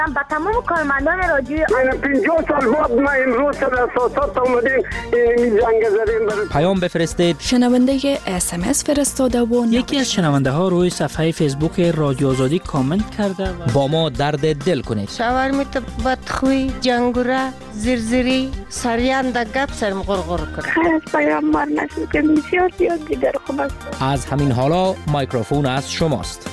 با تمام کارمندان رادیو من 50 سال بعد ما امروز سر اساسات اومدیم این جنگ زدیم. پیام بفرستید. شنونده SMS فرستاده و یکی از شنونده ها روی صفحه فیسبوک رادیو آزادی کامنت کرده و با ما درد دل کنید. شاورمیت بدخوی، جنگوره، زرزری، سریان دا گپ سرم غرغر کرد. خیر از پیامبر نشد که بسیار دیگر خوب است. از همین حالا مایکروفون از شماست.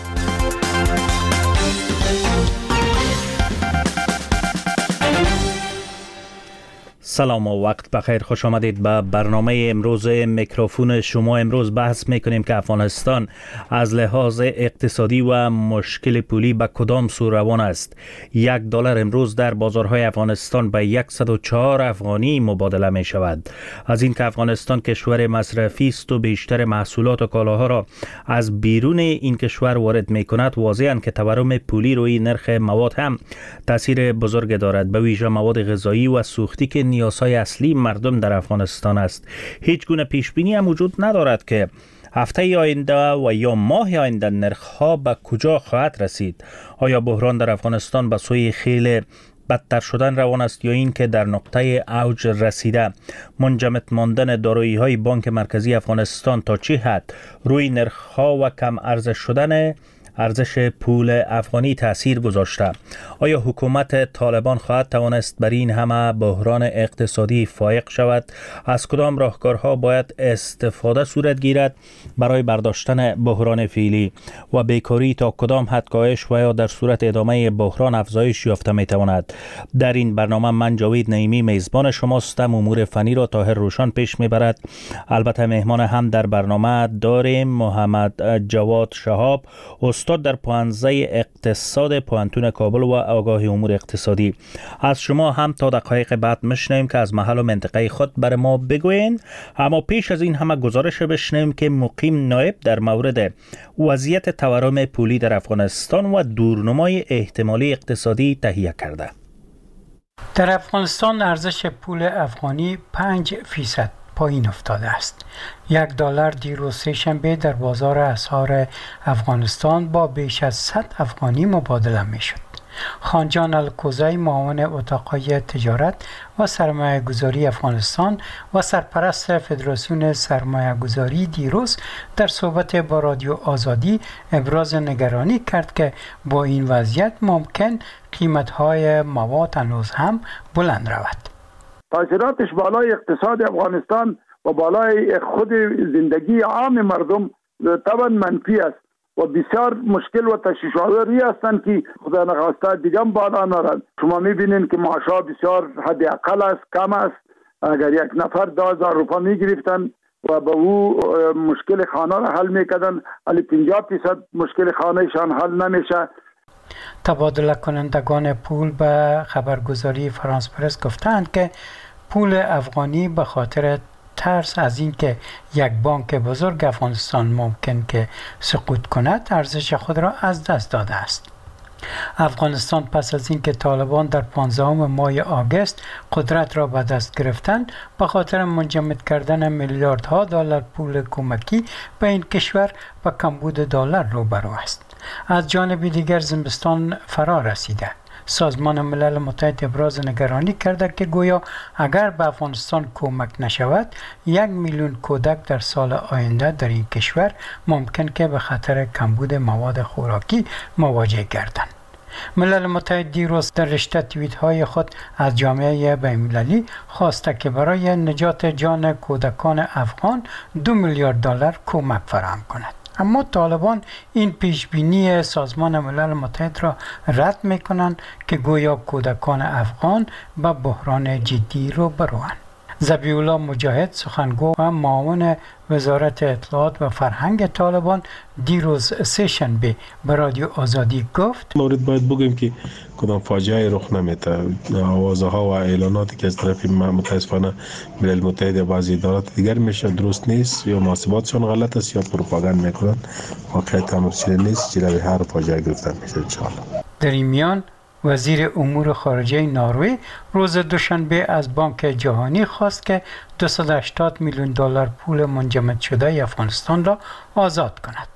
سلام و وقت بخیر، خوش آمدید به برنامه امروز میکروفون شما. امروز بحث میکنیم که افغانستان از لحاظ اقتصادی و مشکل پولی به کدام سو روان است. $1 امروز در بازارهای افغانستان به 104 افغانی مبادله می شود. از این که افغانستان کشور مصرفی است و بیشتر محصولات و کالاها را از بیرون این کشور وارد می کند، واضحاً که تورم پولی روی نرخ مواد هم تاثیر بزرگ دارد، به ویژه مواد غذایی و سوختی که نیازهای اصلی مردم در افغانستان است. هیچ گونه پیش بینی هم وجود ندارد که هفته آینده و یا ماه آینده نرخ‌ها به کجا خواهد رسید. آیا بحران در افغانستان به سوی خیلی بدتر شدن روان است یا این که در نقطه اوج رسیده؟ منجمد ماندن دارایی‌های بانک مرکزی افغانستان تا چه حد روی نرخ‌ها و کم ارزش شدن ارزش پول افغانی تأثیر گذاشته؟ آیا حکومت طالبان خواهد توانست بر این همه بحران اقتصادی فائق شود؟ از کدام راهکارها باید استفاده صورت گیرد برای برداشتن بحران فعلی؟ و بیکاری تا کدام حد کاهش و یا در صورت ادامه بحران افزایش یافته می تواند؟ در این برنامه من جاوید نعیمی میزبان شماستم. امور فنی را طاهر روشن پیش میبرد. البته مهمان هم در برنامه داریم محمد جواد شهاب، استاد در پوهنځی اقتصاد پوهنتون کابل و آگاه امور اقتصادی. از شما هم تا دقایق بعد میشنویم که از محل و منطقه خود بر ما بگوین. اما پیش از این همه گزارش بشنویم که مقیم نایب در مورد وضعیت تورم پولی در افغانستان و دورنمای احتمالی اقتصادی تهیه کرده. در افغانستان ارزش پول افغانی 5% پایین افتاده است. $1 دیروز سه‌شنبه در بازار اسعار افغانستان با بیش از 100 افغانی مبادله می شد. خانجان الکوزی، معاون اتاقهای تجارت و سرمایه گذاری افغانستان و سرپرست فدراسیون سرمایه گذاری، دیروز در صحبت با رادیو آزادی ابراز نگرانی کرد که با این وضعیت ممکن قیمت‌های مواد هنوز هم بلند رود. تاثیراتش بالای اقتصاد افغانستان و بالای خود زندگی عام مردم طبعا منفی است و بسیار مشکل و تشویش‌آوری هستند که خدا نخواسته دیگه هم بالا نرد. شما می‌بینید که معاشها بسیار حد اقل است، کم است. اگر یک نفر 10,000 روپیه می‌گرفتن و به او مشکل خانه را حل می‌کردن، ولی 50% مشکل خانهشان حل نمیشه. تبادله کنندگان پول به خبرگزاری فرانس پرس گفتند که پول افغانی به خاطر ترس از این که یک بانک بزرگ افغانستان ممکن که سقوط کند ارزش خود را از دست داده است. افغانستان پس از اینکه طالبان در 15 ماه آگوست قدرت را به دست گرفتند، به خاطر منجمد کردن میلیاردها دلار پول کمکی به این کشور و کمبود دلار روبرو است. از جانب دیگر زمستان فرا رسیده. سازمان ملل متحد ابراز نگرانی کرده که گویا اگر به افغانستان کمک نشود 1 میلیون کودک در سال آینده در این کشور ممکن که به خطر کمبود مواد خوراکی مواجه گردند. ملل متحد دیروز در رشته توییت های خود از جامعه بین‌المللی خواسته که برای نجات جان کودکان افغان $2 میلیارد کمک فراهم کند. اما طالبان این پیشبینی سازمان ملل متحد را رد می‌کنند که گویا کودکان افغان به بحران جدی رو بروند. ذبیح الله مجاهد، سخنگو و معاون وزارت اطلاعات و فرهنگ طالبان، دیروز سه‌شنبه به رادیو آزادی گفت مورد باید بگوییم که کدام فاجعه رخ نمیده. آوازها و اعلاناتی که از طرف متاسفانه ملل متحد و بعضی ادارات دیگر میشه درست نیست، یا محاسباتشان غلط است یا پروپاگاند میکنن. واقعیت امر چنین نیست. جلوی هر فاجعه گرفتن میشه ان شاء الله. در این میان وزیر امور خارجه نروژ روز دوشنبه از بانک جهانی خواست که $280 میلیون پول منجمد شده افغانستان را آزاد کند.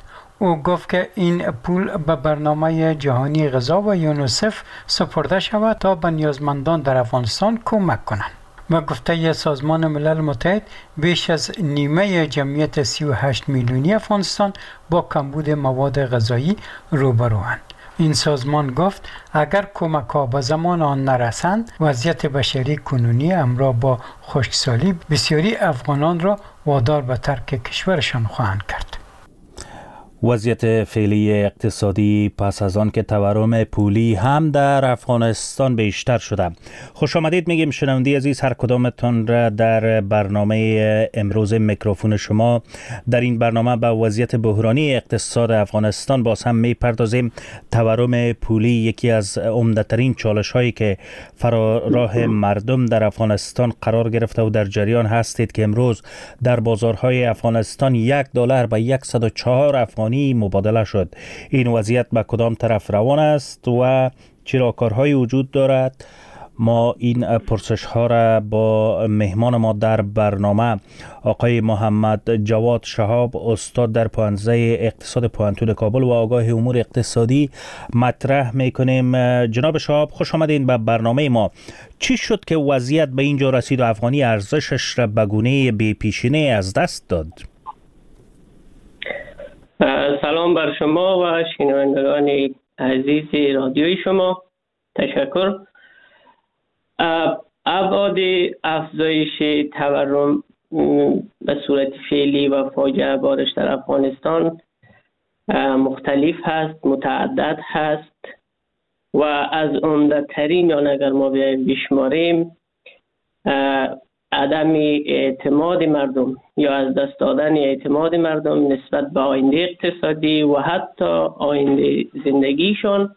او گفت که این پول به برنامه جهانی غذا و یونیسف سپرده شود تا به نیازمندان در افغانستان کمک کنند. و گفته سازمان ملل متحد بیش از نیمه جمعیت 38 میلیونی افغانستان با کمبود مواد غذایی روبروند. این سازمان گفت اگر کمک ها به زمان آن نرسند وضعیت بشری کنونی همراه با خشکسالی بسیاری افغانان را وادار به ترک کشورشان خواهند کرد. وضعیت فعلی اقتصادی پس از آن که تورم پولی هم در افغانستان بیشتر شده. خوش آمدید میگیم شنونده عزیز هر کدامتان را در برنامه امروز میکروفون شما. در این برنامه به وضعیت بحرانی اقتصاد افغانستان باز هم میپردازیم. تورم پولی یکی از عمده‌ترین چالش هایی که فراراه مردم در افغانستان قرار گرفته و در جریان هستید که امروز در بازارهای افغانستان $1 به 104 افغانی مبادله شد. این وضعیت به کدام طرف روان است و چه راهکارهایی وجود دارد؟ ما این پرسش ها را با مهمان ما در برنامه آقای محمد جواد شهاب استاد در پوهنځی اقتصاد پوهنتون کابل و آگاه امور اقتصادی مطرح میکنیم. جناب شهاب خوش آمدین به برنامه ما. چی شد که وضعیت به اینجا رسید و افغانی ارزشش را به گونه بی پیشینه از دست داد؟ سلام بر شما و شنوندگان عزیز رادیوی شما. تشکر. ابعاد افزایش تورم به صورت فعلی و فاجعه بارش در افغانستان مختلف هست، متعدد هست و از عمده‌ترین آن اگر ما بیاییم بشماریم عدم اعتماد مردم یا از دست دادن اعتماد مردم نسبت به آینده اقتصادی و حتی آینده زندگیشان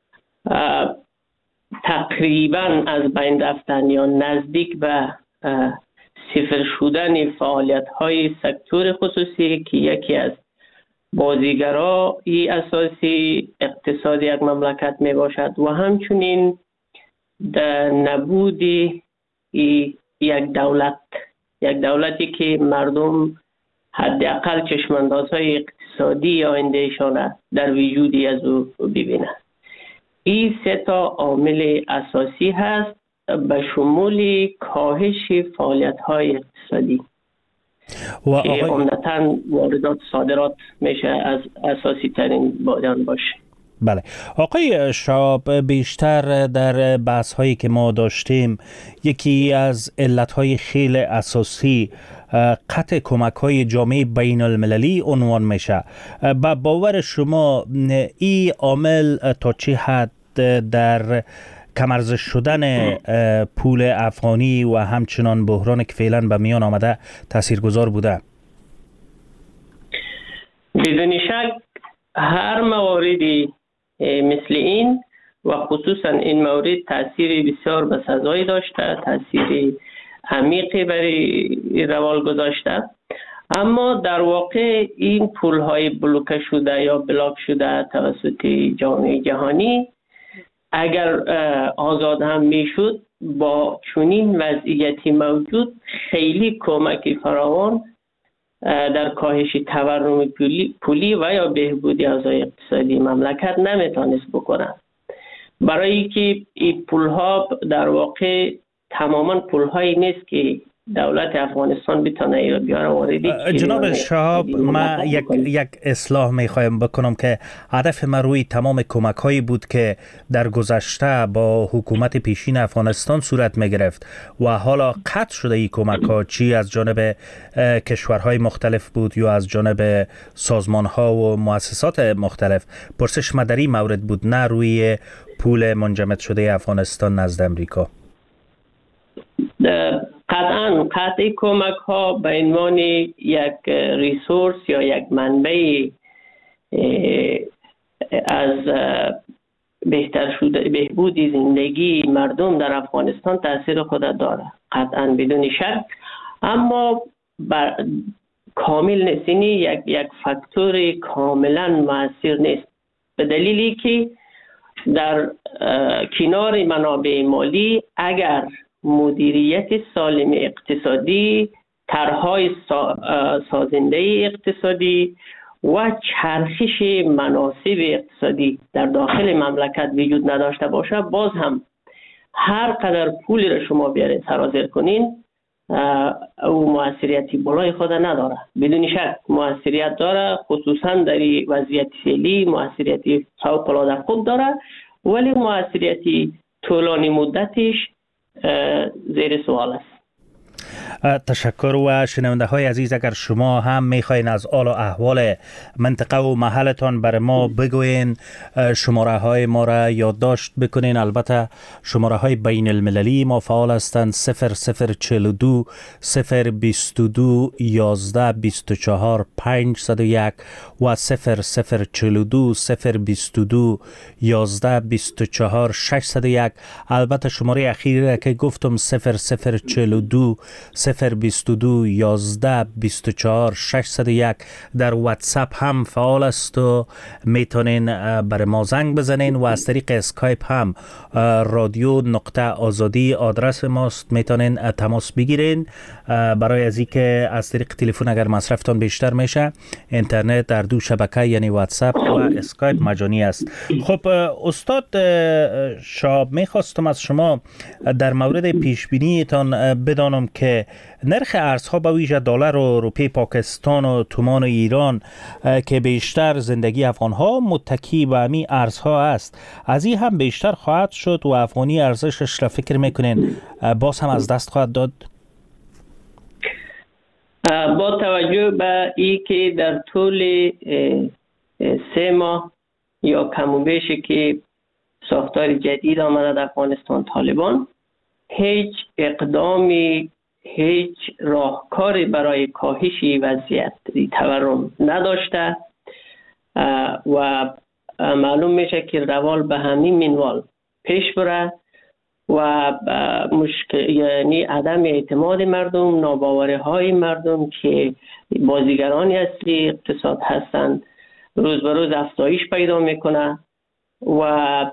تقریبا از بین رفتن یا نزدیک به صفر شدن فعالیت‌های سکتور خصوصی که یکی از بازیگرای اساسی اقتصاد یک مملکت می باشد و همچنین در نبود یک دولتی که مردم حداقل چشماندازهای اقتصادی آیندهشان در وجودی از او ببینند. این سه تا عامل اساسی هست به شمول کاهش فعالیت‌های اقتصادی که عمدتاً واردات صادرات میشه از اساسی ترین بادیان باشه. بله آقای شهاب، بیشتر در بحث هایی که ما داشتیم یکی از علت های خیلی اساسی قطع کمک های جامعه بین المللی عنوان میشه. با باور شما این عامل تا چه حد در کمارزش شدن پول افغانی و همچنان بحران که فعلا به میان آمده تاثیرگذار بوده؟ بدون شک هر موردی مثل این و خصوصا این مورد تاثیر بسیار بسزایی داشته، تاثیر عمیقی برای روال گذاشته، اما در واقع این پول‌های بلوکه شده یا بلاک شده توسط جامعه جهانی اگر آزاد هم میشد با چنین وضعیتی موجود خیلی کمک فراوان در کاهش تورم پولی و یا بهبودی اوضاع اقتصادی مملکت نمیتونست بکنند، برای که این پولها در واقع تماما پولهایی نیست که دولت افغانستان بتونه ای رو بیاره واردی. جناب شهاب، من یک اصلاح میخوایم بکنم که هدف من روی تمام کمک هایی بود که در گذشته با حکومت پیشین افغانستان صورت میگرفت و حالا قطع شده این کمک ها، چی از جانب کشورهای مختلف بود یا از جانب سازمان ها و مؤسسات مختلف. پرسش مدری مورد بود، نه روی پول منجمد شده افغانستان نزد امریکا. قطعا قطع کمک ها به عنوان یک ریسورس یا یک منبع از بهتر شده بهبودی زندگی مردم در افغانستان تاثیر خود داره، قطعا بدون شک، اما کامل نیست، یک فاکتور کاملا مؤثر نیست، به دلیلی که در کنار منابع مالی اگر مدیریت سالم اقتصادی، طرح‌های سازنده اقتصادی و چرخش مناسب اقتصادی در داخل مملکت وجود نداشته باشه، باز هم هر قدر پولی را شما بیارین سرازیر کنین او موثریتی بالای خود نداره. بدون شک موثریت داره، خصوصا در وضعیت فعلی موثریتی فوق العاده خوب داره، ولی موثریتی طولانی مدتش زیر سوال است. تشکر. و شنونده های عزیز، اگر شما هم میخواین از حال و احوال منطقه و محلتان بر ما بگوین، شماره های ما را یادداشت بکنین. البته شماره های بین المللی ما فعال هستند: 0042 022 11 24 501 و 0042 022 11 24 601. البته شماره اخیری که گفتم 0042 022 11 24 601 در واتساپ هم فعال است و میتونین بر ما زنگ بزنین و از طریق اسکایپ هم رادیو نقطه آزادی آدرس ماست، میتونین تماس بگیرین. برای از اینکه از طریق تلفن اگر مصرفتان بیشتر میشه، اینترنت در دو شبکه یعنی واتساپ و اسکایپ مجانی است. خب استاد شاب، میخواستم از شما در مورد پیش بینیتان بدانم که نرخ ارزها به ویژه دلار و روپیه پاکستان و تومان ایران که بیشتر زندگی افغانها متکی به همی ارزها است، از این هم بیشتر خواهد شد و افغانی ارزشش را فکر میکنین باز هم از دست خواهد داد؟ با توجه به ای که در طول 3 ماه یا کم و بیشی که ساختار جدید آمده در افغانستان طالبان، هیچ اقدامی، هیچ راهکاری برای کاهش وضعیت تورم نداشته و معلوم میشه که روال به همین منوال پیش بره و مشکل یعنی عدم اعتماد مردم، ناباوری های مردم که بازیگرانی اصلی اقتصاد هستند روز به روز افزایش پیدا میکنه و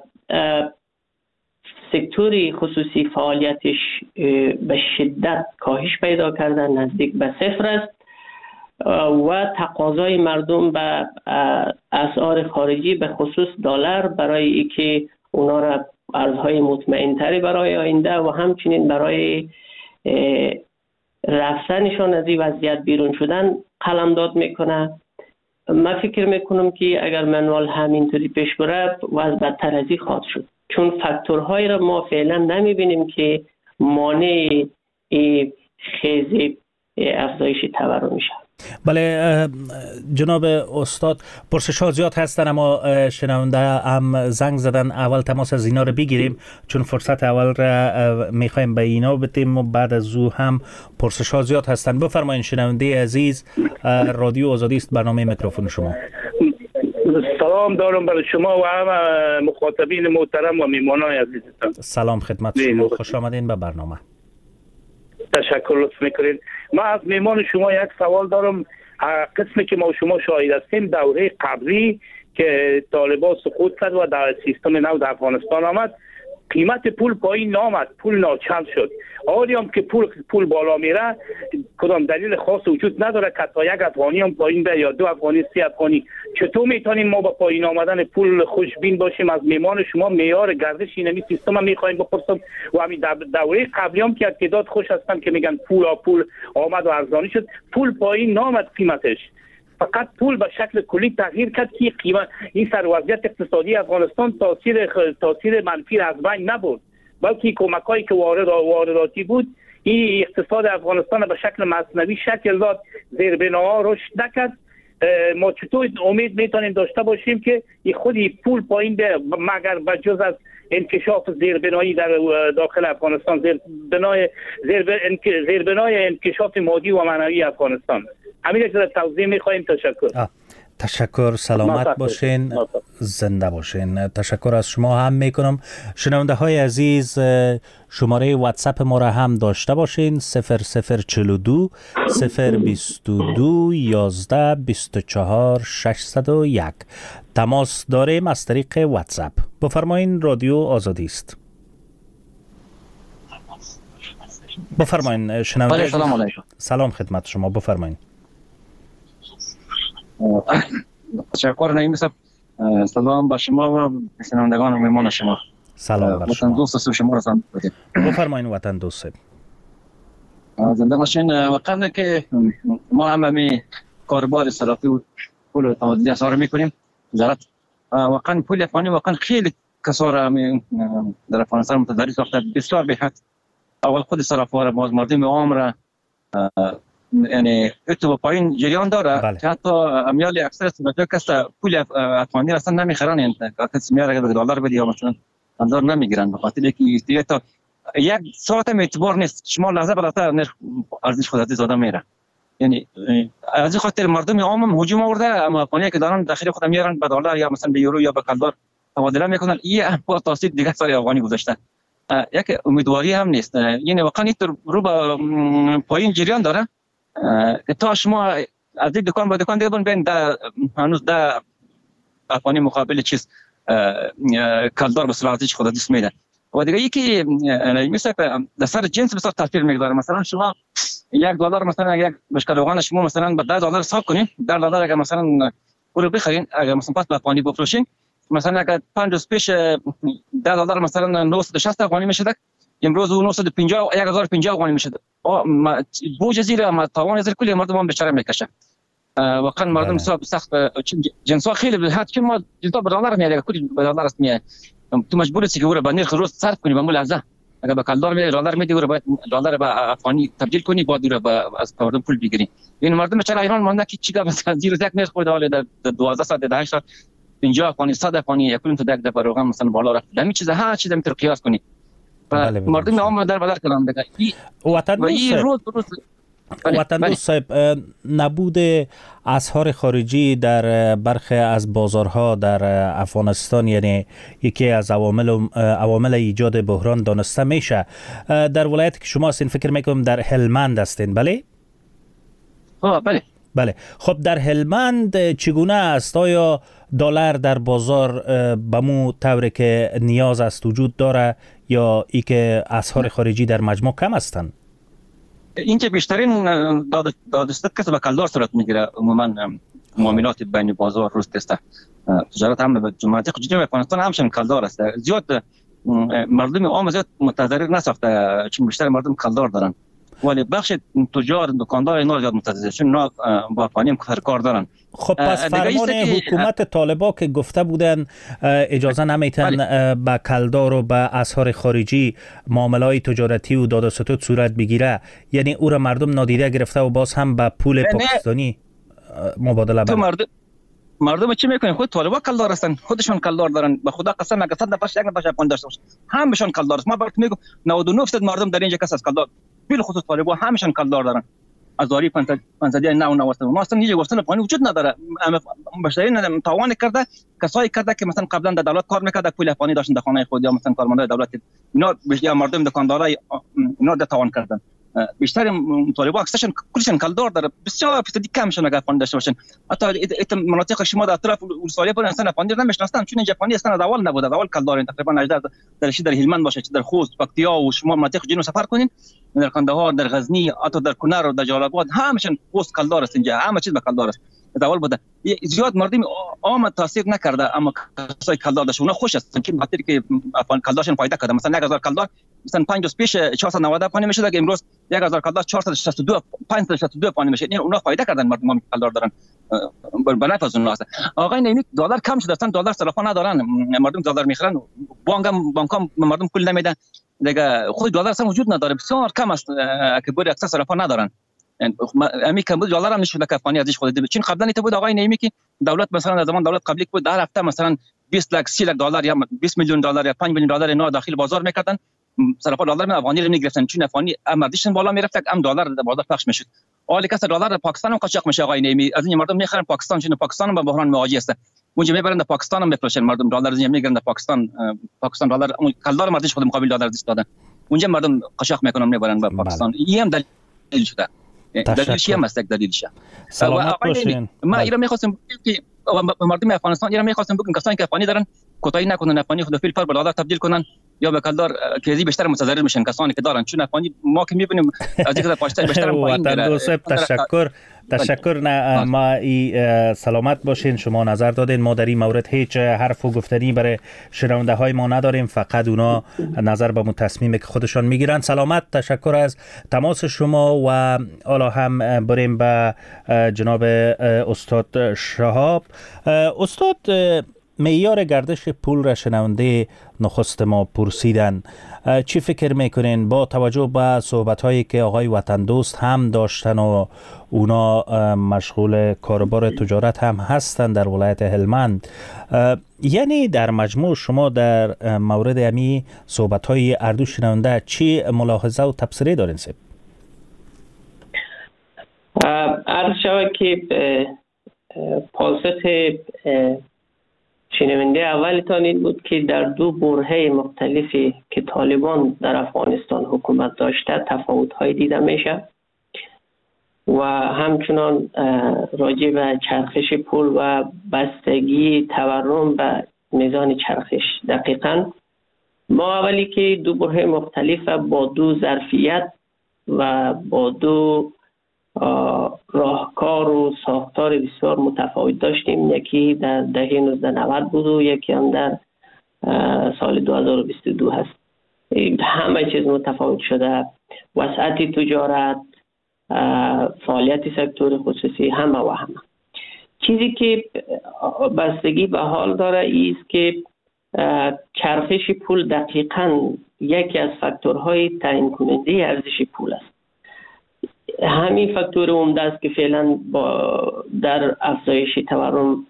سکتوری خصوصی فعالیتش به شدت کاهش پیدا کرده، نزدیک به صفر است و تقاضای مردم به اسعار خارجی به خصوص دلار برای اینکه اونا را ارزهای مطمئن تری برای آینده و همچنین برای رفتنشان از این وضعیت بیرون شدن قلمداد میکنه. من فکر میکنم که اگر منوال همینطوری پیش بره وضع بدتر از این خواهد شد، چون فاکتورهایی را ما فعلا نمیبینیم که مانع خیز افزایش تورم میشه. بله جناب استاد، پرسش ها زیاد هستن اما شنونده هم زنگ زدن. اول تماس از اینا رو بگیریم چون فرصت اول را میخوایم به اینا بدیم و بعد از او هم پرسش ها زیاد هستن. بفرمایید شنونده عزیز، رادیو آزادی است، برنامه میکروفون شما. سلام دارم برای شما و هم مخاطبین محترم و میمانای عزیزتان. سلام خدمت شما، خوش آمدین به برنامه. تشکر لطف میکنین. من از میمان شما یک سوال دارم. قسمی که ما شما شاهد هستیم دوره قبلی که طالبان سقوط کرد و در سیستم نو در افغانستان آمد، قیمت پول پایین نامد، پول ناچل شد. حالی هم که پول بالا میره، کدام دلیل خاص وجود نداره که تا یک افغانی هم پایین به یا 2 افغانی 3 افغانی. چطور میتونیم ما با پایین آمدن پول خوشبین باشیم؟ از میمان شما معیار گردش اینمی سیستم هم میخوایم بپرسم و همین دوره قبلی هم که تعداد خوش هستن که میگن پول آمد و ارزانی شد، پول پایین نامد قیمتش، فقط پول به شکل کلی تغییر کرد که قیمت این سر وضعیت اقتصادی افغانستان تاثیر منفی از بین نبرد، بلکه کمکایی که وارداتی بود این اقتصاد افغانستان به شکل مصنوی شکل داد، زیربناها رشد نکرد. ما چطور امید میتونیم داشته باشیم که خودی پول پایین به مگر بجز از انکشاف زیربنایی در داخل افغانستان، زیربنای انکشاف مادی و معنوی افغانستان؟ همین که توضیح میخوایم. تشکر. تشکر، سلامت باشین، زنده باشین. تشکر از شما هم میکنم. شنونده های عزیز، شماره واتساپ ما را هم داشته باشین: 0042 022 11 24 601. تماس داریم از طریق واتساپ. بفرمایین، رادیو آزادی است. بفرمایین شنونده. سلام علیکم. سلام خدمت شما، بفرمایین. تشکر نعیم صاحب. سلام با شما و شنوندگان و مهمان شما. سلام بر شما. وطن دوست شما را سلام بدیم. بفرمایید وطن دوست. زنده باشین. واقعا که ما همه کاربار صرافی و پول تبادل اسعار میکنیم. وزارت واقعا پول افغانی واقعا خیلی کسا در افغانستان متضرر ساخته، بسیار به حد. اول خود صرافا باز مردم عام را یعنی اتو پایین جریان داره که حتی امیال اکثر صرافی کس پول افغانی اصلا نمیخرن، یعنی کسی میاره اگر دلار بدی یا مثلا دلار نمیگیرن، به خاطر اینکه تا یک ساعت هم اعتبار نیست. شما لحظه بالاتر نرخ ارزش خود زیاده میره. یعنی از این خاطر مردم عام هم هجوم آورده، اما افغانی که دارن داخل خود میارن به دلار یا مثلا به یورو یا به کلدار تبادله میکنن. این با تاثیر دیگه سال افغانی گذاشته. یک امیدواری هم نیست. یعنی واقعا این رو به پایین جریان داره که تا شما از یک دکان به دکان دیگه ببین هنوز ده افغانی مقابل چیز کلدار به صورت ارزش خود دست میده. و دیگه یکی مثلا در سر جنس بسیار تاثیر میگذاره. مثلا شما یک دلار مثلا یک بشکلوغان شما مثلا به 10 دلار حساب کنین، 10 دلار اگر مثلا پول بخرین، اگر مثلا پس به افغانی بفروشین، مثلا اگر 5 روز پیش 10 دلار مثلا 960 افغانی میشد، امروز اون 950 1050 افغانی میشد. بوج زیر ما توان زیر کلی مردم بیچاره میکشه. واقعا مردم سخت جنس ها خیلی به حد که ما جدا به دلار میاد، کلی به دلار است میاد. تو مجبور هستی که اون رو به نرخ روز صرف کنی به مول لحظه. اگر به کلدار میاد دلار میدی اون رو باید دلار به افغانی تبدیل کنی، بعد اون رو از مردم پول بگیری. این مردم بیچاره ایران مونده که چیکار مثلا زیر یک نرخ خود حالا در 12 ساعت 18 ساعت 50 افغانی 100 افغانی یکون تو یک دفعه روغن مثلا بالا رفت. همین چیزا هر چیزی میتونی قیاس کنی. مردم عام در بدر کلام دیگه. وطن دوست صاحب، نبود اسعار خارجی در برخی از بازارها در افغانستان یعنی یکی از عوامل ایجاد بحران دانسته میشه. در ولایتی که شما هستین فکر میکنم در هلمند هستین، بله؟ بله. خب در هلمند چگونه است؟ آیا دلار در بازار به مو طوری که نیاز است وجود داره یا ای که اسعار خارجی در مجموع کم هستند؟ اینکه بیشترین دادستت کسی به کلدار صورت میگیره. عموما معاملات بین بازار روز است. تجارت هم به مناطق جنوب افغانستان همشون کلدار است. زیاد مردم عام زیاد متضرر نساخته، چون بیشتر مردم کلدار دارن، ولی بخش تجار دکاندار اینا زیاد متضرر، چون اینا با افغانی کار دارن. خب پس فرمان حکومت طالبان که گفته بودن اجازه نمیتن با کلدار و با اسعار خارجی معاملات تجارتی و داد و ستد صورت بگیره، یعنی او را مردم نادیده گرفته و باز هم با پول پاکستانی مبادله بکنن. مردم چی میکنن؟ خود طالبان کلدار هستن، خودشون کلدار دارن. به خدا قسم اگه 100 نفر یک نفر افغان داشته باشه همشون کلدار است. ما برات میگم 99% مردم در اینجا کس از کلدار، بل خصوص طالبان همشون کلدار دارن. ازاری 500 نه ما اصلا هیچ گفتن پانی وجود نداره. بشرین توان کرده کسایی کرده که مثلا قبلا در دولت کار میکرد، پول افغانی داشتن در خانه خود یا مثلا کارمندای دولت، اینا بیشتر مردم دکاندارای اینا در توان کردن. بیشتر طالبان اکثرشون کلشون کلدار داره، بسیار فیصدی کمشون اگر افغانی داشته باشن. حتی مناطق شما در اطراف اروسالیا بودن اصلا افغانی نمیشناستن، چون این افغانی اصلا از اول نبود. از اول کلدار تقریبا 18 در هلمند باشه، در خوست، پکتیا و شما مناطق جنوب سفر کنین، در کندهار، در غزنی، حتی در کنر و در جلال آباد همشون پست کلدار است. اینجا همه چیز به کلدار است. از اول بوده. زیاد مردم عام تاثیر نکرده، اما کسای کلدار داشتن اونا خوش هستن که خاطر که افغان کلدارشون فایده کرده. مثلا 1000 کلدار مثلا 5 روز پیش 490 افغانی میشد، که امروز 1000 کلدار 462 562 افغانی میشه. یعنی اونا فایده کردن، مردم کلدار دارن به نفع از اونها. آقا این دلار کم شده، اصلا دلار صرفا ندارن، مردم دلار میخرن، بانکام مردم پول نمیدن دیگه. خود دلار اصلا وجود نداره، بسیار کم است که بر اکثر صرفا ندارن. امی کم بود دلار هم نشده که افغانی ازش خود چون قبلا ایت بود آقای نیمی که دولت مثلا در زمان دولت قبلی بود در هفته مثلا 20 لک 30 لک دلار یا 20 میلیون دلار یا 5 میلیون دلار اینا داخل بازار میکردن، صرفا دلار می افغانی رو میگرفتن، چون افغانی امردیشون بالا میرفت هم دلار در بازار پخش میشد. حالا کس دلار پاکستان هم قاچاق میشه آقای نیمی، از این مردم میخرن پاکستان، چون پاکستان با بحران مواجه است. اونجا میبرن در پاکستان هم میفروشن، مردم دلار زمین میگیرن در پاکستان دلار کلدار مردش خود مقابل دلار دادن، اونجا مردم قاچاق میکنن میبرن به پاکستان. این هم دلیل شده. دلیلش هم است، دلیلشه. سلامت باشین. ما ایران میخواستم که مردم افغانستان ایران میخواستم بگم کسانی که افغانی دارن کوتاهی نکنن، افغانی خود فیل پر به دلار تبدیل کنن. یا به کلدار کیزی بیشتر متضرر میشن کسانی که دارن، چون افغانی ما که میبینیم از یک پاشتر بیشتر پایین میره. تشکر. نه ما سلامت باشین، شما نظر دادین. ما در این مورد هیچ حرف و گفتنی برای شنونده های ما نداریم، فقط اونا نظر به تصمیمی که خودشان میگیرن. سلامت، تشکر از تماس شما. و حالا هم بریم به جناب استاد شهاب. استاد، معیار گردش پول را شنونده نخست ما پرسیدن. چی فکر میکنین با توجه به صحبت‌هایی که آقای وطن دوست هم داشتن و اونا مشغول کاربار تجارت هم هستن در ولایت هلمند، یعنی در مجموع شما در مورد امی صحبت‌های اردو شنونده چی ملاحظه و تبصره دارین؟ عرض شود که پاسخ شنونده اولتان این بود که در دو برهه مختلفی که طالبان در افغانستان حکومت داشته تفاوت‌های دیده میشه و همچنان راجع به چرخش پول و بستگی تورم به میزان چرخش. دقیقاً ما اولی که دو برهه مختلف با دو ظرفیت و با دو راهکار و ساختار بسیار متفاوت داشتیم. یکی در دهه 1990 بود و یکی هم در سال 2022 هست. همه چیز متفاوت شده، وسعت تجارت، فعالیت سکتور خصوصی، همه و همه. چیزی که بستگی به حال داره ایست که چرخش پول دقیقاً یکی از فاکتورهای تعیین کننده ارزش پول است. همین فاکتور عمده است که فعلا در افزایش تورم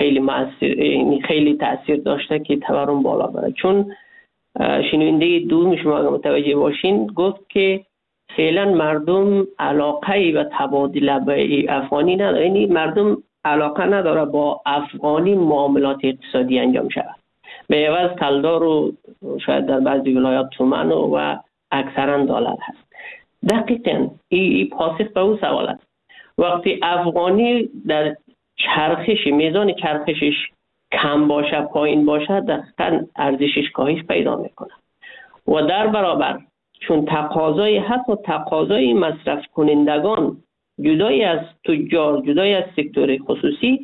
خیلی تاثیر داشته که تورم بالا بره. چون شنونده دوم شما اگر متوجه باشین گفت که فعلا مردم علاقه به تبادل به افغانی نداره، یعنی مردم علاقه نداره با افغانی معاملات اقتصادی انجام شود، به عوض کلدار و شاید در بعضی ولایات تومان و اکثرا دلار هست. دقیقاً این پاسخ به اون سوال است. وقتی افغانی در چرخش میزان چرخشش کم باشه، پایین باشه، دقیقاً ارزشش کاهش پیدا میکنه و در برابر چون حتی تقاضای مصرف کنندگان جدای از تجار، جدای از سکتور خصوصی،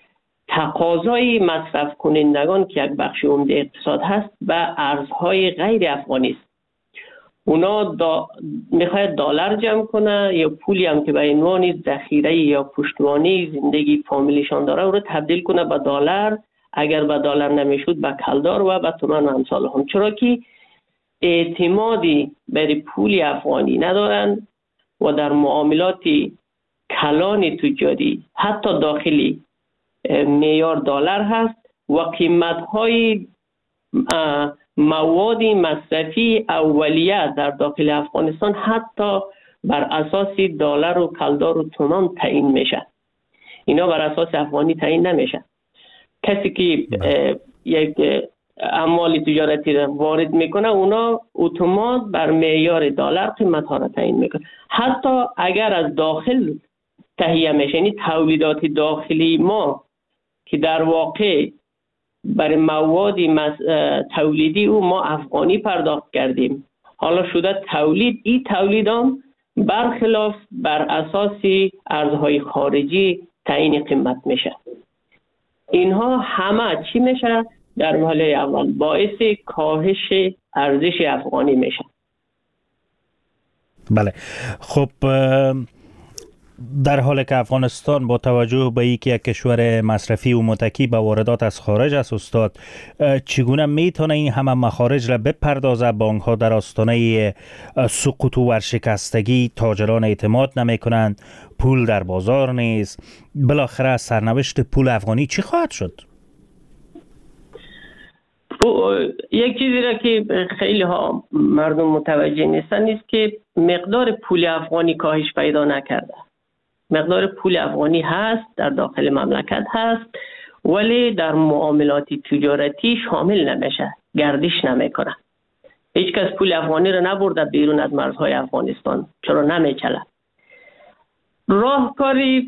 تقاضای مصرف کنندگان که یک بخش عمده اقتصاد هست به ارزهای غیر افغانی است. اونا میخواید دلار جمع کنه یا پولی هم که به عنوان ذخیره یا پشتوانه زندگی فامیلیشان داره او رو تبدیل کنه به دلار، اگر به دلار نمیشود به کلدار و به تومان و امثال هم، چرا که اعتمادی بر پول افغانی ندارن و در معاملات کلان تجاری حتی داخلی معیار دلار هست و قیمت‌های مواد مصرفی اولیه در داخل افغانستان حتی بر اساس دلار و کلدار و تومان تعیین میشه. اینا بر اساس افغانی تعیین نمیشه. کسی که یک اموال تجارتی را وارد میکنه اونا اتومات بر معیار دلار قیمت ها را تعیین میکنه. حتی اگر از داخل تهیه میشه، یعنی تولیدات داخلی ما که در واقع برای مواد تولیدی او ما افغانی پرداخت کردیم، حالا شده تولید هم برخلاف بر اساس ارزهای خارجی تعیین قیمت میشه. اینها همه چی میشه؟ در مرحله اول باعث کاهش ارزش افغانی میشه. بله، خب در حالی که افغانستان با توجه به اینکه یک کشور مصرفی و متکی به واردات از خارج است، استاد چگونه میتونه این همه مخارج را بپردازه؟ بانک ها در آستانه سقوط و ورشکستگی، تاجران اعتماد نمیکنند، پول در بازار نیست. بالاخره سرنوشت پول افغانی چی خواهد شد؟ یک چیزی را که خیلی ها مردم متوجه نیستن است که مقدار پول افغانی کاهش پیدا نکرده. مقدار پول افغانی هست، در داخل مملکت هست، ولی در معاملات تجارتی شامل نمیشه، گردش نمیکنه. هیچ کس پول افغانی را نبرده بیرون از مرزهای افغانستان، چرا نمیچله؟ راهکاری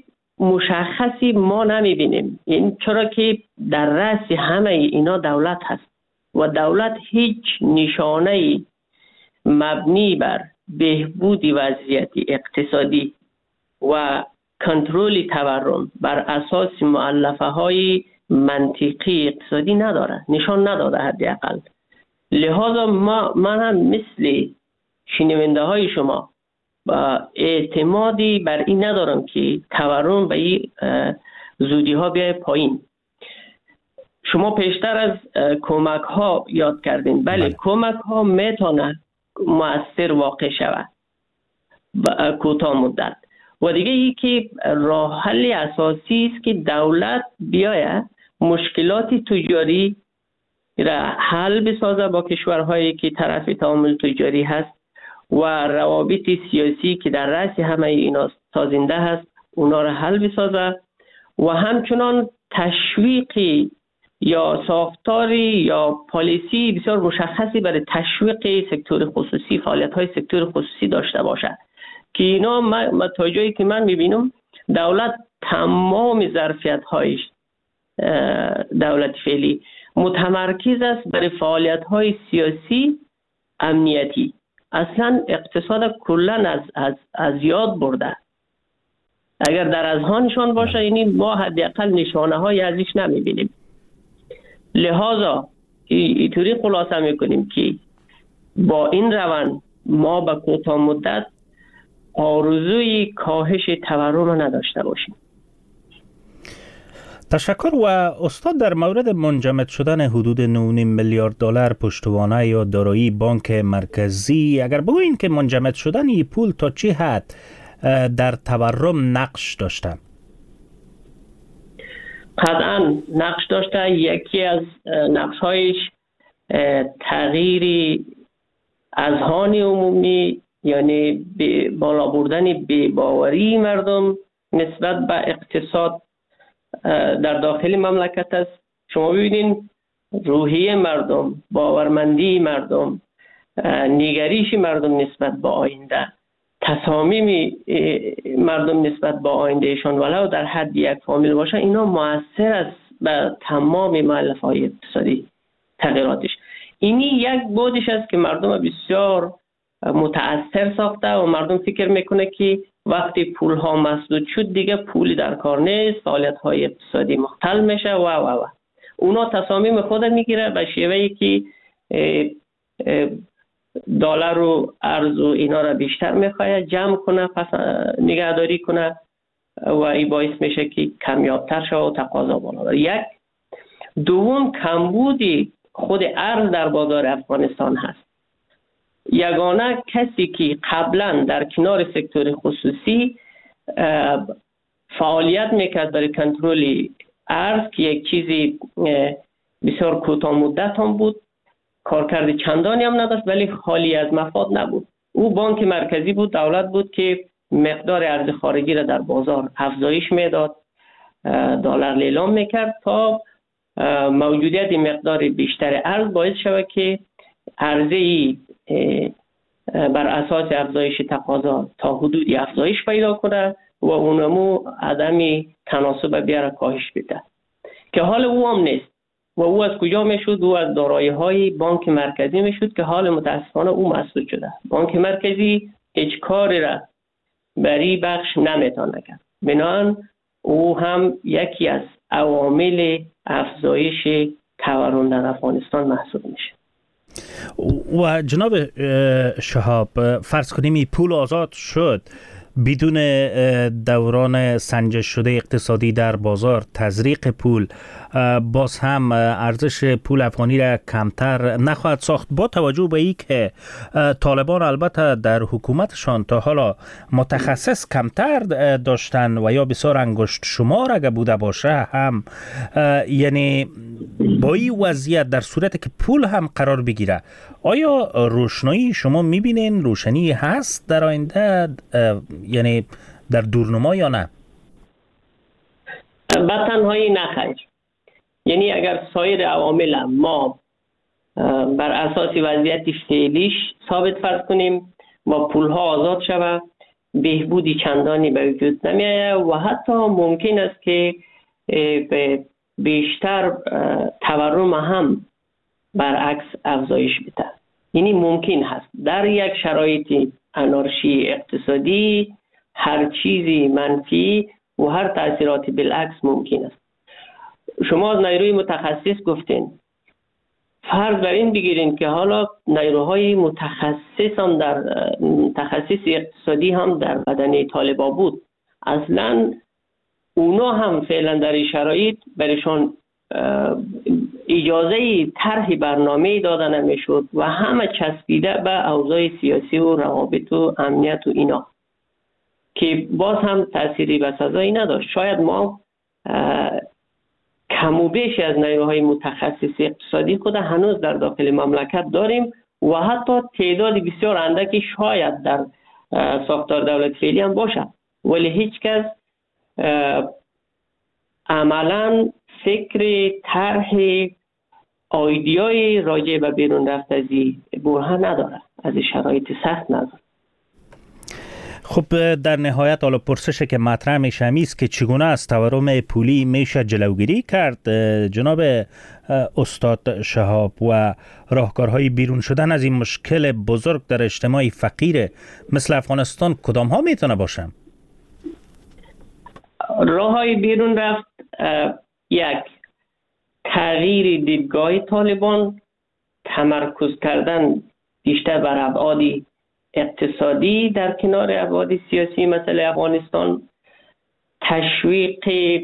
مشخصی ما نمیبینیم، این چرا که در رأس همه اینا دولت هست. و دولت هیچ نشانه مبنی بر بهبود وضعیت اقتصادی و کنترل تورم بر اساس مؤلفه های منطقی اقتصادی نداره، نشان نداده حداقل. لذا من هم مثل شنونده های شما با اعتمادی بر این ندارم که تورم به این زودی ها بیای پایین. شما پیشتر از کمک ها یاد کردین. بله. کمک ها میتونه مؤثر واقع شود کوتاه مدت. و دیگه یکی راه حل اساسی است که دولت بیاید مشکلات تجاری را حل بسازه با کشورهایی که طرف تعامل تجاری هست و روابط سیاسی که در رأس همه اینا سازنده هست اونا را حل بسازه و همچنان تشویقی یا ساختاری یا پالیسی بسیار مشخصی برای تشویق سکتور خصوصی، فعالیت‌های سکتور خصوصی داشته باشد که اینا تا جایی که من می‌بینم دولت تمام ظرفیت‌هایش دولت فعلی متمرکز است برای فعالیت‌های سیاسی امنیتی. اصلا اقتصاد کلا از یاد برده. اگر در اذهانشان باشه یعنی ما حداقل نشانه‌های ازش نمی‌بینیم. لذا اینطوری خلاصه میکنیم که با این روند ما به کوتاه مدت آرزوی کاهش تورم نداشته باشیم. تشکر. و استاد در مورد منجمد شدن حدود 9.5 میلیارد دلار پشتوانه یا دارایی بانک مرکزی، اگر بگوییم که منجمد شدن این پول تا چه حد در تورم نقش داشته؟ قطعا نقش داشته. یکی از نقش‌هایش تغییر اذهان عمومی، یعنی بالا بردن بی‌باوری مردم نسبت به اقتصاد در داخل مملکت است. شما ببینید روحیه مردم، باورمندی مردم، نگریش مردم نسبت به آینده، تصامیم مردم نسبت به آیندهشان ولو در حد یک فامیل باشه، اینا مؤثر است به تمام مؤلفه‌های اقتصادی تغییراتش. اینی یک بودش است که مردم بسیار متأثر ساخته و مردم فکر میکنه که وقتی پول ها مسدود شد دیگه پولی در کار نیست، فعالیت های اقتصادی مختل میشه و اونا تصامیم خود میگیره به شیوهی که دلار و ارز و اینا را بیشتر میخواه جمع کنه، پس نگهداری کنه و این باعث میشه که کمیابتر شود و تقاضا بالا بره. یک. دوم، کمبودی خود ارز در بازار افغانستان هست. یگانه کسی که قبلا در کنار سکتور خصوصی فعالیت میکرد برای کنترل ارز که یک چیزی بسیار کوتاه مدت هم بود، کارکرد چندانی هم نداشت ولی خالی از مفاد نبود، او بانک مرکزی بود، دولت بود که مقدار ارز خارجی را در بازار افزایش میداد، دلار اعلام میکرد تا موجودیت مقدار بیشتر ارز باعث شود که عرضه بر اساس افزایش تقاضا تا حدودی افزایش پیدا کنه و اونمو عدم تناسب بیاره کاهش بده که حال او هم نیست. و او از کجا میشود؟ او از دارایی های بانک مرکزی میشود که حال متاسفانه او مسدود شده. بانک مرکزی هیچ کاری را بری بخش نمیتونه کرد، بنابراین او هم یکی از عوامل افزایش تورم در افغانستان محسوب میشه. و جناب شهاب، فرض کنیم این پول آزاد شد بدون دوران سنجش شده اقتصادی در بازار، تزریق پول، باز هم ارزش پول افغانی را کمتر نخواهد ساخت، با توجه به این که طالبان البته در حکومتشان تا حالا متخصص کمتر داشتن و یا بسیار انگشت شمار اگر بوده باشه هم، یعنی با این وضعیت در صورتی که پول هم قرار بگیره، آیا روشنایی شما میبینین روشنی هست در آینده، یعنی در دورنما یا نه؟ به تنهایی نخیر. یعنی اگر سایر عوامل ما بر اساس وضعیت فعلیش ثابت فرض کنیم و پولها آزاد شود، بهبودی چندانی به وجود نمیآید و حتی ممکن است که بیشتر تورم هم برعکس افزایش بده. اینی ممکن هست در یک شرایط انارشی اقتصادی هر چیزی منفی و هر تاثیرات بالعکس ممکن است. شما از نیروی متخصص گفتین، فرض بر این بگیرین که حالا نیروهای متخصص اقتصادی هم در بدن طالبان بود، اصلا اونا هم فعلا در این شرایط برشان اجازه طرح برنامه داده نمیشد و همه چسبیده به اوضاع سیاسی و روابط و امنیت و اینا که باز هم تأثیری بسزایی نداشت. شاید ما کم و بیش از نیروهای متخصص اقتصادی خود هنوز در داخل مملکت داریم و حتی تعداد بسیار اندکی شاید در ساختار دولت فعلی هم باشد، ولی هیچ کس عملا فکر طرح ایدئای راجع به بیرون رفتن برهان نداره، از شرایط سخت نداره. خب در نهایت حالا پرسشی که مطرح میشه است که چگونه از تورم پولی میشه جلوگیری کرد جناب استاد شهاب و راهکارهای بیرون شدن از این مشکل بزرگ در اجتماع فقیر مثل افغانستان کدام ها میتونه باشه؟ راههای بیرون رفت یک، تغییر دیدگاه طالبان، تمرکز کردن بیشتر بر ابعاد اقتصادی در کنار ابعاد سیاسی مسئله افغانستان، تشویق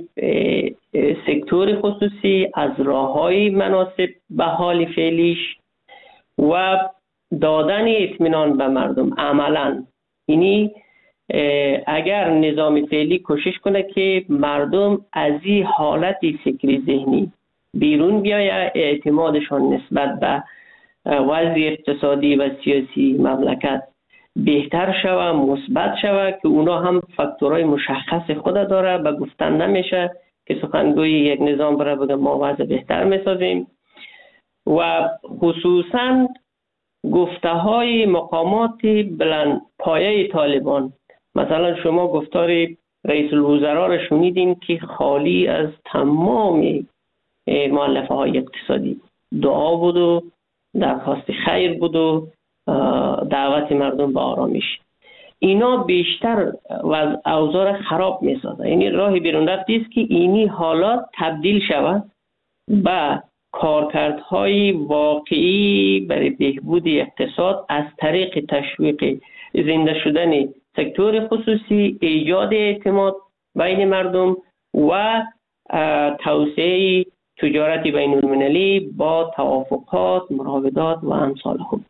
سکتور خصوصی از راههای مناسب به حال فعلیش و دادن اطمینان به مردم. عملا اینی اگر نظام فعلی کوشش کنه که مردم از این حالت فکری ذهنی بیرون بیاید، اعتمادشان نسبت به وضع اقتصادی و سیاسی مملکت بهتر شود، مثبت شود که اونا هم فاکتورهای مشخص خود داره، به گفتن نمیشه که سخنگوی یک نظام برای بگه ما وضع بهتر میسازیم. و خصوصا گفته های مقامات بلند پایه طالبان، مثلا شما گفتار رئیس الوزراء را شنیدین که خالی از تمام مؤلفه های اقتصادی، دعا بود و درخواست خیر بود و دعوت مردم به آرامش. اینا بیشتر اوضاع خراب میسازه. یعنی راه بیرون رفتی است که اینی حالات تبدیل شود به کارکردهای واقعی برای بهبود اقتصاد از طریق تشویق زنده شدن سکتور خصوصی، ایجاد اعتماد بین مردم و توسعه تجارت بین المللی با توافقات، مراودات و امثال خود.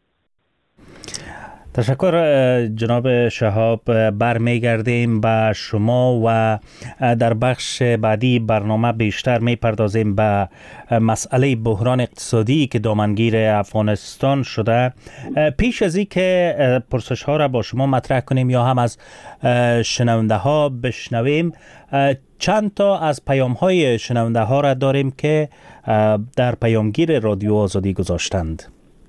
تشکر جناب شهاب. برمیگردیم به شما و در بخش بعدی برنامه بیشتر میپردازیم به مسئله بحران اقتصادی که دامنگیر افغانستان شده. پیش از این که پرسش ها را با شما مطرح کنیم یا هم از شنونده ها بشنویم، چند تا از پیام های شنونده ها را داریم که در پیامگیر رادیو آزادی گذاشتند.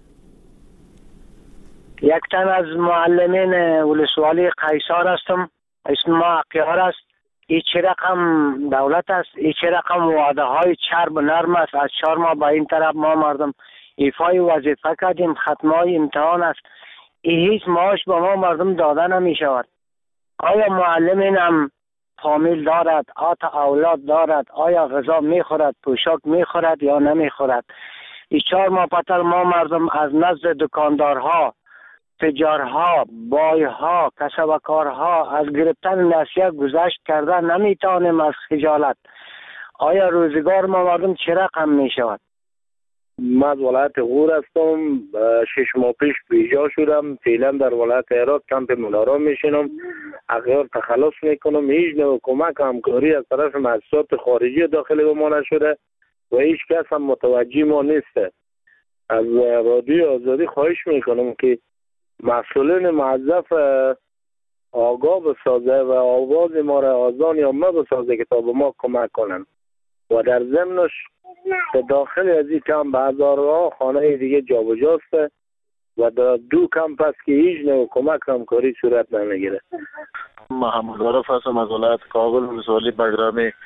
یک تن از معلمین ولسوالی قیصار هستم، اسم ما اقیار است. این چه رقم دولت است، این چه رقم وعده های چرب و نرم است. از 4 ماه با این طرف ما مردم ایفای وظیفه کردیم، ختمای امتحان است، این هیچ معاش به ما مردم داده نمی شود. آیا معلمین هم فامیل دارد، اولاد دارد، آیا غذا می خورد، پوشاک می خورد یا نمی خورد؟ این 4 ماه پتر ما مردم از نزد دکاندارها، تجارها، بایها، کسبکارها از گرفتن نسیه گذشت کرده نمیتونیم از خجالت. آیا روزگار ما مردم چه رقم می شود؟ من از ولایت غور هستم. 6 ماه پیش بیجا شدم. فعلا در ولایت هرات کمپ منارا میشینم. اغیار تخلص میکنم. هیچ نوع کمک همکاری از طرف مؤسسات خارجی داخل به ما نشده و هیچ کس هم متوجه ما نیست. از رادیو آزادی خواهش میکنم که مسئولین موظف آگاه بسازه و آواز ما را آذان یا ما بسازه که تا به ما کمک کنن و در ضمنش به داخل از این کمپ هزارها خانه دیگه جابجاست و در 2 کمپ است که هیچ نوع کمک همکاری صورت نمیگیره. محمد عارف هستم از ولایت کابل، ولسوالی بگرامی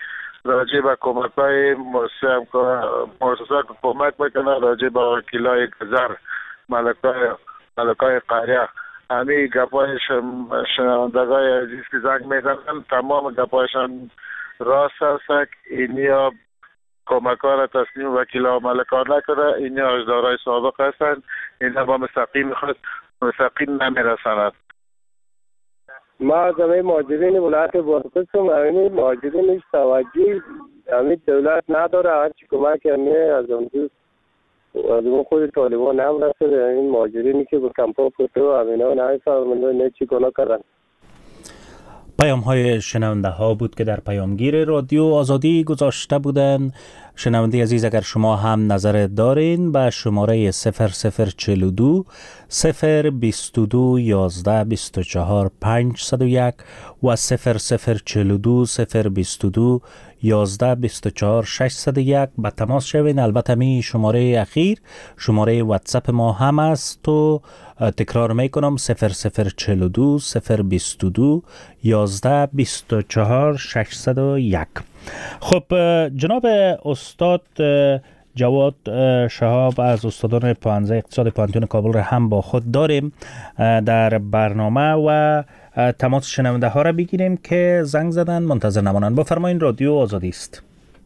راجع به کمک‌های مؤسسات کمک میکنه راجع به وکیلای گذر ملکای قریه. همین گپای شنوندگان عزیز که زنگ میزنن تمام گپایشان راست است. اینیا کمک‌ها را تسلیم وکیلا و ملکان نکرده. اینیا اجدارای سابق هستند. اینها با مستقیم نمیرسند. ما از همه مهاجرین ولایت بادغیس همین مهاجرینش توجه همین دولت نداره. هرچی کمک همین از اون خود طالبان هم رسده. این مهاجرینی که به کمپا پوته و همینا نمیفهمند نه چی گناه کردن. پیام های شنونده ها بود که در پیامگیر رادیو آزادی گذاشته بودند. شنونده عزیز اگر شما هم نظر دارین به شماره 0042 022 11 24 501 و 0042 022 11 24 601 به تماس شوین. البته می شماره اخیر شماره واتساپ ما هم است و تکرار میکنم 0042 022 11 24 601. خب جناب استاد جواد شهاب از استادان پانزه اقتصاد پانتون کابل را هم با خود داریم در برنامه و تماس شنونده ها را بگیریم که زنگ زدن منتظر نمانند. بفرمایید، رادیو آزادی است.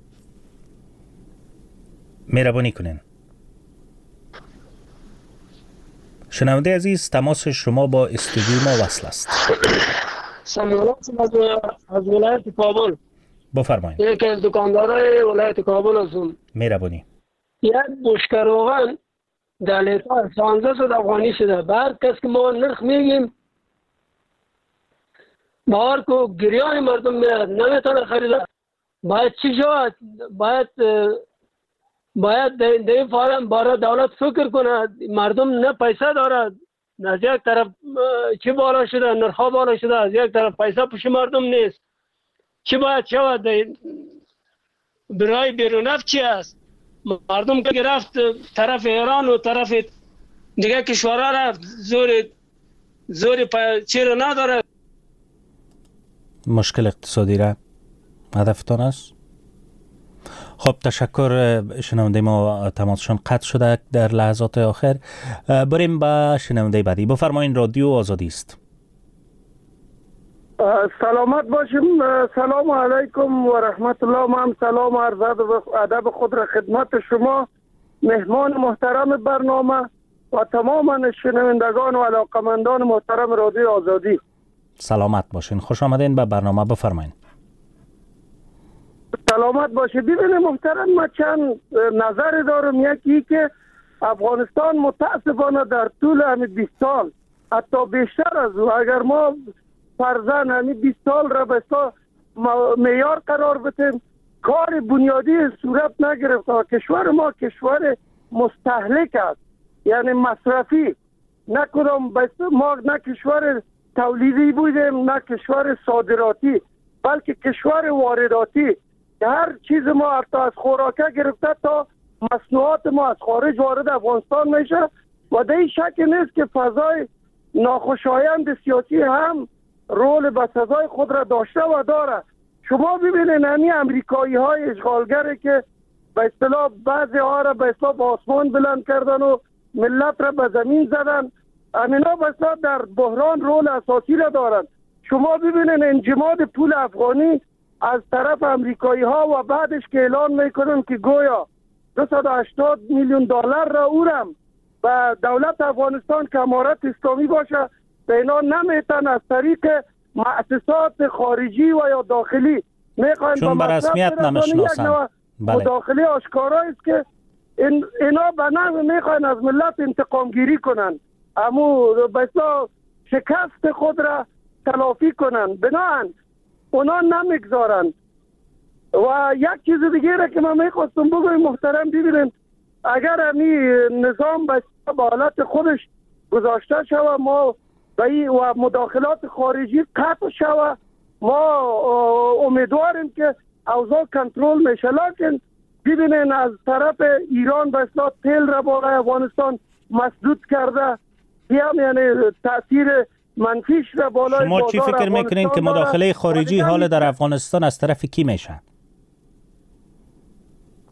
مهربانی کنین. شنونده عزیز، تماس شما با استودیو ما وصل است. سلام از ولایت کابل. بفرمایید. یکی از دکاندارای ولایت کابل هستم. مهربانی. یک بشکه روغن در لیتر 1500 افغانی شده. بعد کس که ما نرخ میگیم بهار کو گریان مردم میاد نمیتونه خریده. باید چی شود؟ باید در این فارم برای دولت فکر کنه. مردم نه پیسه دارد، از یک طرف چی بالا شده، نرخ بالا شده، از یک طرف پیسه پوش مردم نیست. چی باید شود؟ برای بیرون نفت چی است؟ مردم که گرفت طرف ایران و طرف دیگه کشورها رفت، زور چی رو نداره. مشکل اقتصادی را هدفتان است؟ خب تشکر. شنونده ما تماسشان قطع شده در لحظات آخر. بریم به شنونده بعدی. بفرمایید، رادیو آزادی است. سلامت باشیم. سلام علیکم و رحمت الله. من سلام عرض ادب خود را خدمت شما مهمان محترم برنامه و تمام شنوندگان و علاقمندان محترم رادیو آزادی. سلامت باشین. خوش آمدین به برنامه. بفرمایید. سلامت باشه. ببینید محترم، من چند نظر دارم. یکی که افغانستان متاسفانه در طول همین 20 سال حتی بیشتر از او، اگر ما فرضاً همین 20 سال را به معیار قرار بدیم، کار بنیادی صورت نگرفت. کشور ما کشور مستهلک است، یعنی مصرفی. نه کدام ما نه کشور تولیدی بودیم نه کشور صادراتی، بلکه کشور وارداتی. هر چیز ما حتی از خوراکه گرفته تا مصنوعات ما از خارج وارد افغانستان میشه و در این شک نیست که فضای ناخوشایند سیاسی هم رول بسزای خود را داشته و داره. شما ببینید همین امریکایی های اشغالگره که به اصطلاح بعضی ها را به اصطلاح به آسمان بلند کردن و ملت را به زمین زدن، همینا به اصطلاح در بحران رول اساسی را دارند. شما ببینید انجماد پول افغانی از طرف امریکایی ها و بعدش که اعلان میکنن که گویا 280 میلیون دلار را اورم و دولت افغانستان که امارت اسلامی باشه به اینا نمیتن از طریق مؤسسات خارجی و یا داخلی میخواین چون به رسمیت نمیشناسن. مداخله آشکارا است که اینا به نحو میخواین از ملت انتقام گیری کنن، امو بسا شکست خود را تلافی کنن، بنان اونا نمیگذارن. و یک چیز دیگه را که من میخواستم بگویم محترم، ببینید اگر همی نظام به حالت خودش گذاشته شود ما و مداخلات خارجی قطع شود، ما امیدواریم که اوضاع کنترل میشه. لکن ببینین از طرف ایران به اصطلاح تیل را بالای افغانستان مسدود کرده، یعنی تاثیر منفیش را بالای شما چی فکر میکنین که مداخله خارجی حال در افغانستان از طرف کی میشه؟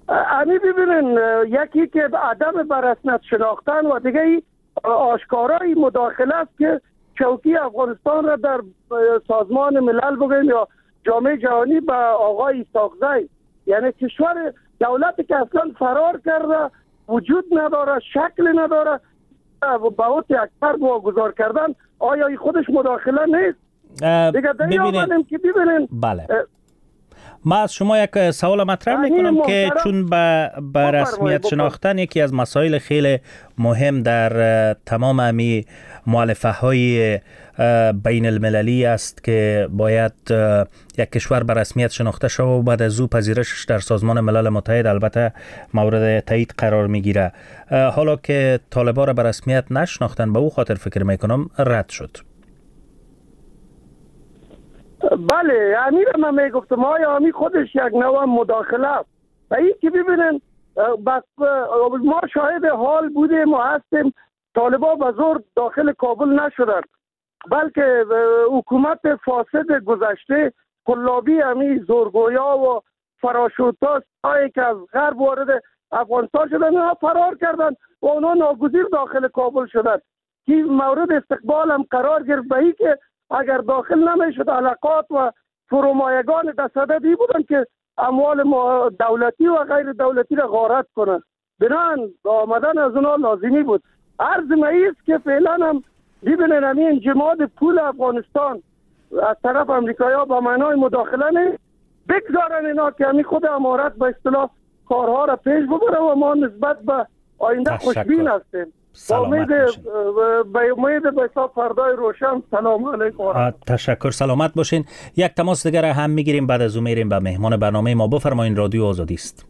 امی ببینین یکی که عدم بررسمیت شناختن و دیگه آشکارای مداخله است که چوکی افغانستان را در سازمان ملل بگیم یا جامعه جهانی به آقای ساخزی، یعنی کشور دولتی که اصلا فرار کرده، وجود نداره، شکل نداره، به اوت اکبر واگذار کردن، آیا این خودش مداخله نیست؟ دیگه ببینین که ببینین بله ما از شما یک سوال مطرح میکنم که چون به رسمیت شناختن یکی از مسائل خیلی مهم در تمام امی مؤلفه های بین المللی است که باید یک کشور به رسمیت شناخته شود و بعد از او پذیرشش در سازمان ملل متحد البته مورد تایید قرار میگیره. حالا که طالبان را به رسمیت نشناختن به او خاطر فکر میکنم رد شد. بله امیر من میگفتم آیا امی خودش یک نوع مداخله است و این که ببینن ما شاهد حال بودیم و هستیم طالبان به زور داخل کابل نشدند، بلکه حکومت فاسد گذشته قلابی امی زورگویا و فراشوتاست هایی که از غرب وارد افغانستان شدن اونها فرار کردند و اونها ناگزیر داخل کابل شدند که مورد استقبال هم قرار گرفت به این که اگر داخل نمیشد علاقات و فرومایگان دستدی بودن که اموال دولتی و غیر دولتی را غارت کنند، بنان آمدن از اونها لازمی بود. عرض مایست که فعلا هم ببینن همین انجماد پول افغانستان از طرف امریکایی‌ها با معنای مداخله نیست، بگذارن اینا که همین خود امارت به اصطلاح کارها را پیش ببره و ما نسبت به آینده خوشبین هستیم. با امید به حساب فردای روشن. سلام علیکم. تشکر، سلامت باشین. یک تماس دیگر هم میگیریم بعد از اون میریم به مهمان برنامه ما. بفرمایین، رادیو آزادی است.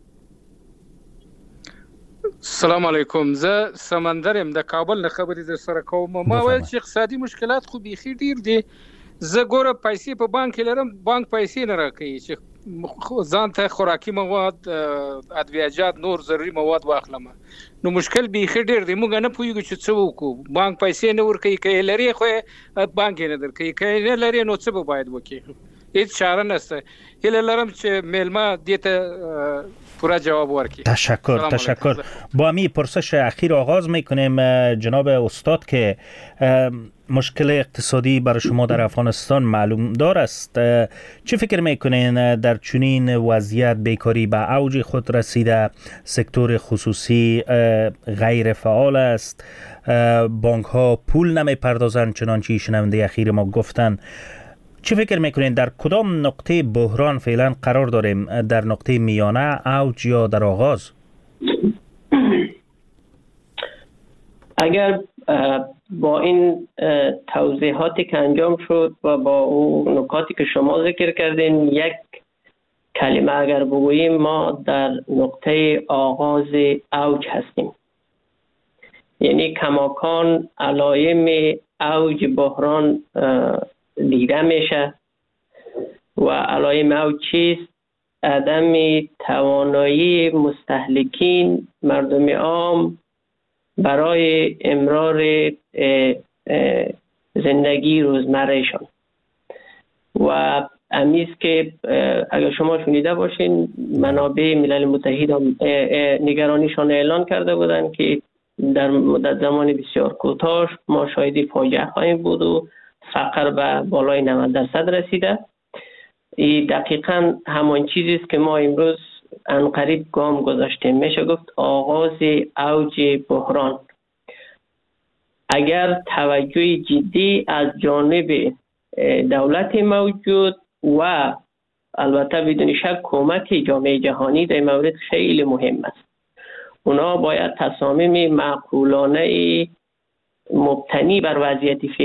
سلام علیکم، زه سمندرم د کابل نه خبرې در سره کوم. ما ویل چې اقتصادي مشکلات خو بیخي ډیر دي. زه ګوره پیسې په بانک کې لرم، بانک پیسې نه راکوي چې ځان ته خوراکي مواد، ادویجات، نور ضروري مواد واخلم. نو مشکل بیخي ډیر دی، موږ نه پوهیږو چې څه وکړو. بانک پیسې نه ورکوي، که لري خو بانک نه درکوي، که نه لري نو څه به باید وکړي؟ هیچ چاره نشته. هیله لرم چې میلمه دې ته پورا جواب ورکړي. تشکر. با امی پرسش اخیر آغاز میکنیم. جناب استاد که مشکل اقتصادی برای شما در افغانستان معلوم دار است، چه فکر میکنین در چنین وضعیت بیکاری به اوج خود رسیده، سکتور خصوصی غیر فعال است، بانک ها پول نمیپردازند چنانچه شنونده اخیر ما گفتن، چه فکر میکنین در کدام نقطه بحران فعلا قرار داریم؟ در نقطه میانه، اوج یا در آغاز؟ اگر با این توضیحاتی که انجام شد و با اون نکاتی که شما ذکر کردین یک کلمه اگر بگوییم، ما در نقطه آغاز اوج هستیم. یعنی کماکان علائم اوج بحران دیده میشه و علائم اوج چیست؟ عدم توانایی مستهلکین، مردم عام برای امرار زندگی روزمرهشان. و امیست که اگر شما شنیده باشین منابع ملل متحد نگرانیشان اعلان کرده بودند که در مدت زمان بسیار کوتاه ما شاهد فاجعه خواهیم بود و فقر به بالای 90% رسیده. این دقیقاً همان چیزی است که ما امروز عنقریب گام گذاشتیم. میشه گفت آغاز اوج بحران. اگر توجه جدی از جانب دولت موجود و البته بدون شک کمک جامعه جهانی در مورد خیلی مهم است، اونا باید تصامیم معقولانه مبتنی بر وضعیت